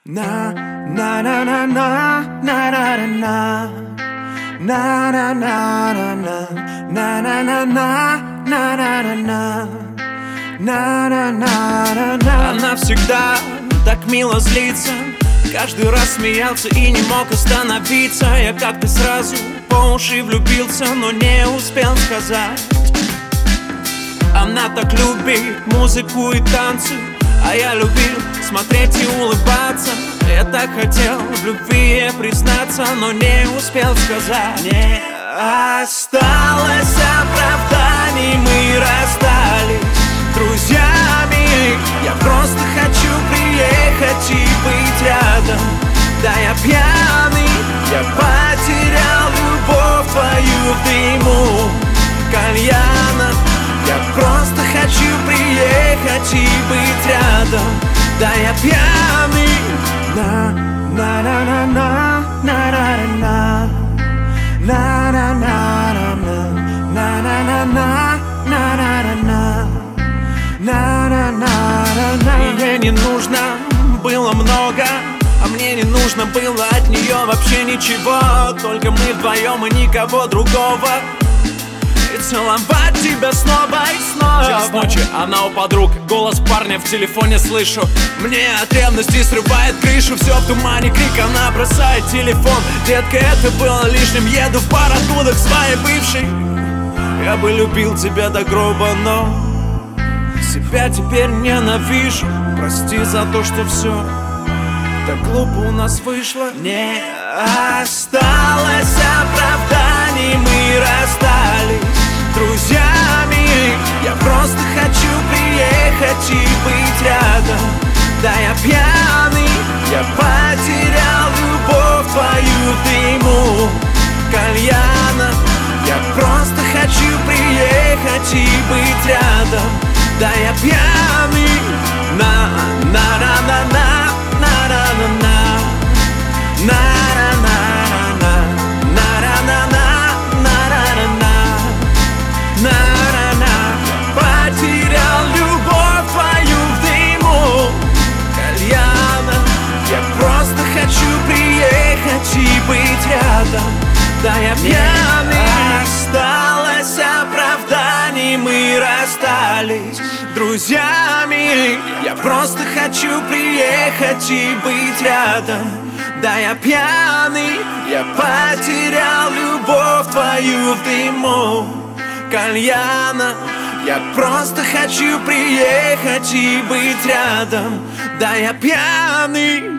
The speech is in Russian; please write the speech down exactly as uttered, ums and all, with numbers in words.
Na na na na na na na na na na na na na на на на на на на на на на на на на. Она всегда так мило злится, каждый раз смеялся и не мог остановиться. Я как-то сразу по уши влюбился, но не успел сказать. Она так любит музыку и танцы, а я любил смотреть и улыбаться. Я так хотел в любви ей признаться, но не успел сказать. Не осталось оправданий, мы расстались друзьями. Я просто хочу приехать и быть рядом. Да, я пьяный, я потерял любовь твою в дыму кальяна. Я просто хочу приехать и быть рядом. Да, я пьяный. На на на на на на на на на на на на на на на на на. И ей не нужно было много, а мне не нужно было от нее вообще ничего. Только мы вдвоем и никого другого. И целовать тебя снова и снова. Час ночи, она у подруг, голос парня в телефоне слышу. Мне от ревности срывает крышу. Все в тумане, крик, она бросает телефон. Детка, это было лишним, еду в пар оттуда к своей бывшей. Я бы любил тебя до гроба, но себя теперь ненавижу. Прости за то, что все так глупо у нас вышло. Не осталось оправданий, мы расстались друзьями. Я просто хочу приехать и быть рядом. Да, я пьяный, я потерял любовь твою в дыму кальяна. Я просто хочу приехать и быть рядом. Да, я пьяный. На на на на на на на на на на на. Потерял любовь твою в дыму кальяна. Я просто хочу приехать и быть рядом. Да, я пьяный. Осталось оправданий, мы расстались друзьями. Я просто хочу приехать и быть рядом. Да, я пьяный. Я потерял любовь твою в дыму кальяна. Я просто хочу приехать и быть рядом. Да, я пьяный.